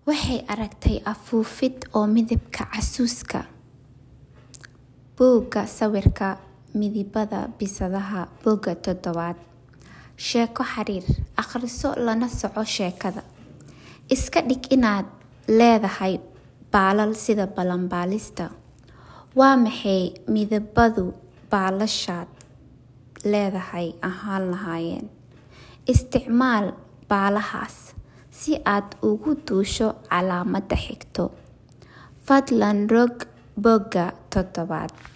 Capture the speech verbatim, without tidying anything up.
waxay aragtay afuufid oo midabka casuuska. Buugga sawirka midabada bisadaha. Buugga toddobaad. Sheeko xiriir. Akhriso lana soco sheekada. Iska dhig inaad leedahay baalal sida balanbaalista. Waa maxay midabadu baalashaad leedahay ahaan lahaayeen? Isticmaal baalahaas si aad ugu duusho calaamadda xigto. Fadlan rog bogga toddobaad.